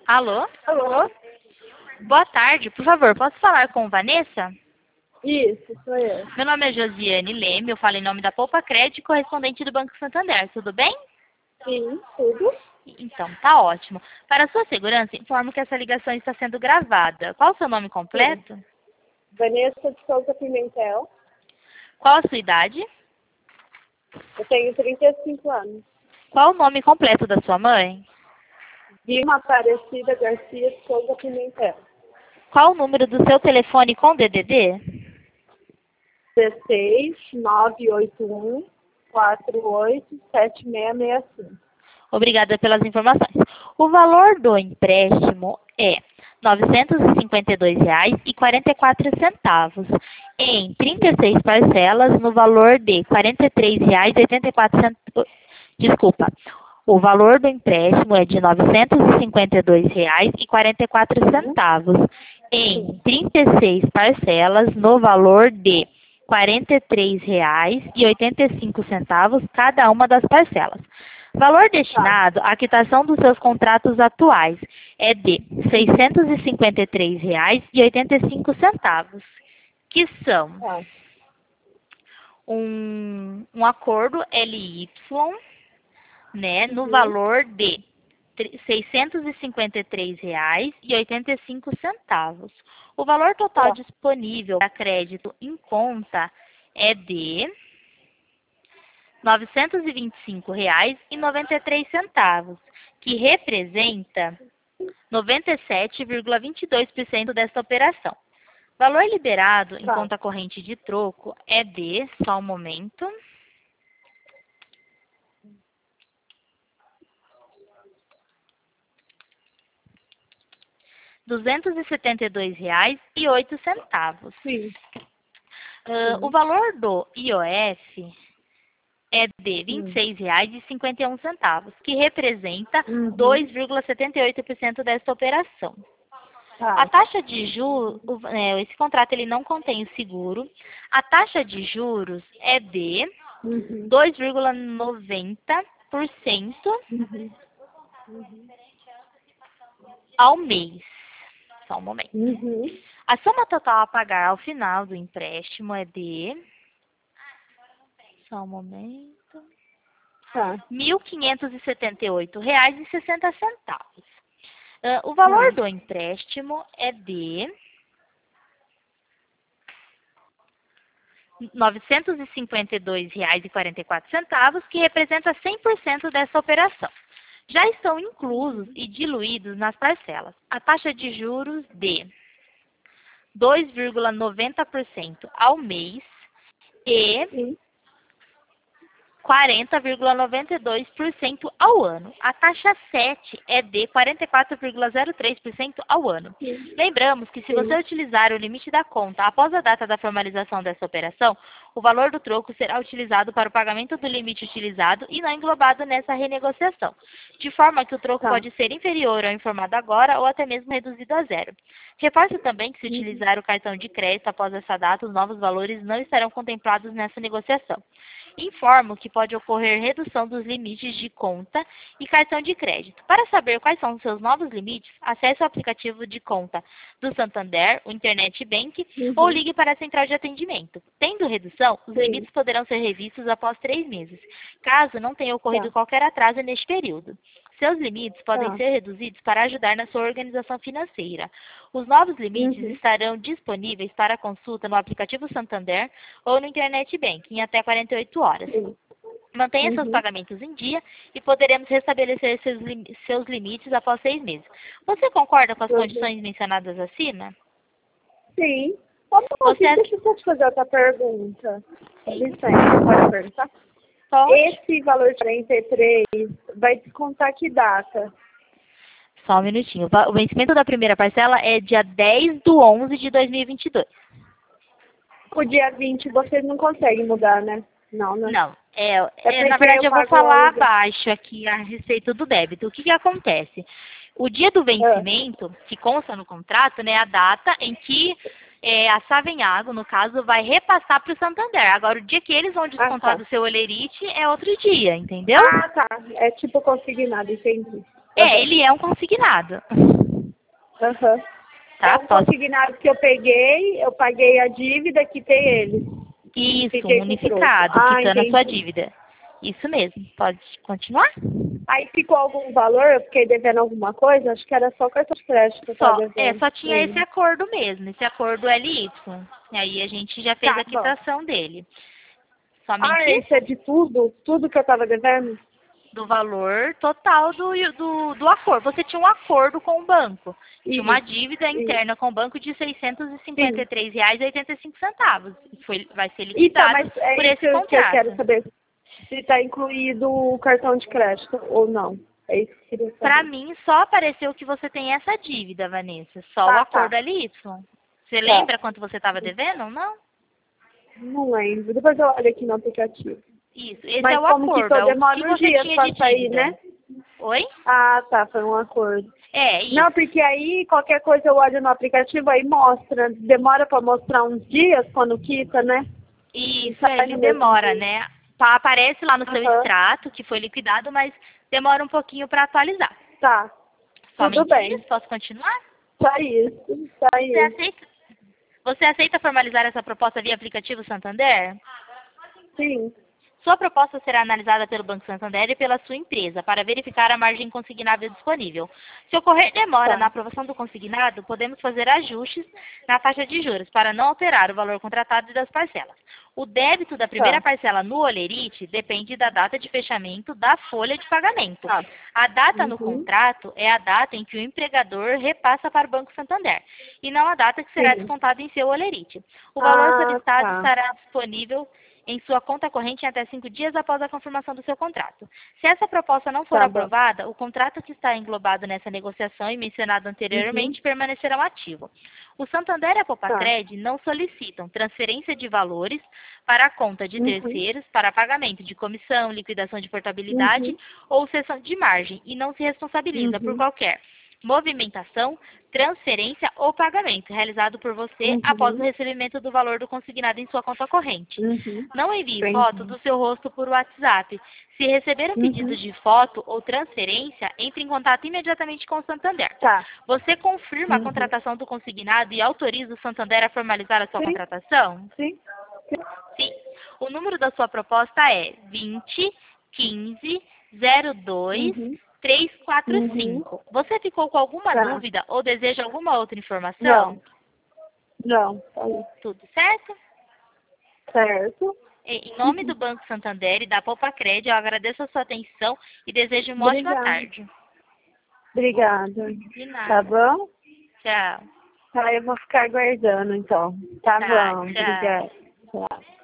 Alô? Alô? Boa tarde, por favor, posso falar com Vanessa? Isso, sou eu. Meu nome é Josiane Leme, eu falo em nome da Poupa Crédito, correspondente do Banco Santander, tudo bem? Sim, tudo. Então, tá ótimo. Para sua segurança, informo que essa ligação está sendo gravada. Qual o seu nome completo? Vanessa de Souza Pimentel. Qual a sua idade? Eu tenho 35 anos. Qual o nome completo da sua mãe? Vilma Aparecida Garcia de Souza Pimentel. Qual o número do seu telefone com DDD? 16 981 48 7665. Obrigada pelas informações. O valor do empréstimo é R$ 952,44 em 36 parcelas no valor de R$ 43,84. Desculpa. O valor do empréstimo é de R$ 952,44 em 36 parcelas no valor de R$ 43,85 cada uma das parcelas. Valor destinado à quitação dos seus contratos atuais é de R$ 653,85, que são um acordo LY, né, no valor de R$ 653,85. O valor total disponível para crédito em conta é de R$ 925,93, que representa 97,22% desta operação. Valor liberado em conta corrente de troco é de, só um momento, R$ 272,08. O valor do IOF é de R$ 26,51, que representa 2,78% desta operação. A taxa de juros, esse contrato ele não contém o seguro. A taxa de juros é de 2,90% ao mês. Só um momento. A soma total a pagar ao final do empréstimo é de... Só um momento. R$ 1.578,60. O valor do empréstimo é de R$ 952,44, que representa 100% dessa operação. Já estão inclusos e diluídos nas parcelas a taxa de juros de 2,90% ao mês e 40,92% ao ano. A taxa 7 é de 44,03% ao ano. Lembramos que se você utilizar o limite da conta após a data da formalização dessa operação, o valor do troco será utilizado para o pagamento do limite utilizado e não englobado nessa renegociação, de forma que o troco pode ser inferior ao informado agora ou até mesmo reduzido a zero. Reforço também que se utilizar o cartão de crédito após essa data, os novos valores não estarão contemplados nessa negociação. Informo que pode ocorrer redução dos limites de conta e cartão de crédito. Para saber quais são os seus novos limites, acesse o aplicativo de conta do Santander, o Internet Bank, ou ligue para a central de atendimento. Tendo redução, os limites poderão ser revistos após 3 meses, caso não tenha ocorrido qualquer atraso neste período. Seus limites podem ser reduzidos para ajudar na sua organização financeira. Os novos limites estarão disponíveis para consulta no aplicativo Santander ou no Internet Bank em até 48 horas. Mantenha seus pagamentos em dia e poderemos restabelecer seus limites após 6 meses. Você concorda com as condições mencionadas acima? Sim. Deixa eu só te fazer outra pergunta. Licença, pode perguntar? Esse valor de 43 vai descontar que data? Só um minutinho. O vencimento da primeira parcela é dia 10/11/2022. O dia 20 vocês não conseguem mudar, né? Não, né? Não. Na verdade, eu vou falar abaixo aqui a respeito do débito. O que acontece? O dia do vencimento, que consta no contrato, né, a data em que a Savenhago, no caso, vai repassar para o Santander. Agora, o dia que eles vão descontar do seu Olerite é outro dia, entendeu? Ah, tá. É tipo consignado, entendi. Ele é um consignado. Aham. Tá? O consignado que eu peguei, eu paguei a dívida, quitei ele. Isso, Fiquei um com o troco. unificado, Ah, quitando a sua entendi. dívida. Isso mesmo. Pode continuar? Aí ficou algum valor? Eu fiquei devendo alguma coisa? Acho que era só o cartão de crédito que eu estava devendo. Só tinha esse acordo mesmo, esse acordo LY. E aí a gente já fez Tá a bom. quitação dele. Somente Isso é de tudo? Tudo que eu estava devendo? do valor total do acordo. Você tinha um acordo com o banco. Tinha uma dívida interna com o banco de R$ 653,85. Vai ser liquidado Mas é por esse isso que eu contrato. quero saber. Se está incluído o cartão de crédito ou não. É isso que eu queria saber. Para mim, só apareceu que você tem essa dívida, Vanessa. Só o acordo LY. Você lembra quanto você estava devendo ou não? Não lembro. Depois eu olho aqui no aplicativo. Isso, esse Mas é o como acordo. que É o demora que uns você dias tinha pra de sair, dívida. né? Oi? Ah, tá. Foi um acordo. Isso. Não, porque aí qualquer coisa eu olho no aplicativo, aí mostra. Demora para mostrar uns dias quando quita, né? Isso, ele demora, né? Aparece lá no seu extrato que foi liquidado, mas demora um pouquinho para atualizar. Tá. Tudo bem. Isso? Posso continuar? Só isso. Você aceita formalizar essa proposta via aplicativo Santander? Sim. Sua proposta será analisada pelo Banco Santander e pela sua empresa para verificar a margem consignável disponível. Se ocorrer demora na aprovação do consignado, podemos fazer ajustes na taxa de juros para não alterar o valor contratado e das parcelas. O débito da primeira parcela no Olerite depende da data de fechamento da folha de pagamento. A data no contrato é a data em que o empregador repassa para o Banco Santander e não a data que será descontada em seu Olerite. O valor solicitado estará disponível em sua conta corrente em até 5 dias após a confirmação do seu contrato. Se essa proposta não for aprovada, o contrato que está englobado nessa negociação e mencionado anteriormente permanecerá ativo. O Santander e a Popacred não solicitam transferência de valores para a conta de terceiros para pagamento de comissão, liquidação de portabilidade ou cessão de margem e não se responsabiliza por qualquer movimentação, transferência ou pagamento realizado por você após o recebimento do valor do consignado em sua conta corrente. Não envie foto do seu rosto por WhatsApp. Se receber um pedido de foto ou transferência, entre em contato imediatamente com o Santander. Você confirma a contratação do consignado e autoriza o Santander a formalizar a sua contratação? Sim. O número da sua proposta é 2015-02-345. Você ficou com alguma dúvida ou deseja alguma outra informação? Não. Tudo certo? Certo. Em nome do Banco Santander e da Popacred, eu agradeço a sua atenção e desejo uma ótima tarde. Obrigada. De nada. Tá bom? Tchau. Tá, eu vou ficar aguardando, então. Tá bom. Tchau. Obrigada. Tchau.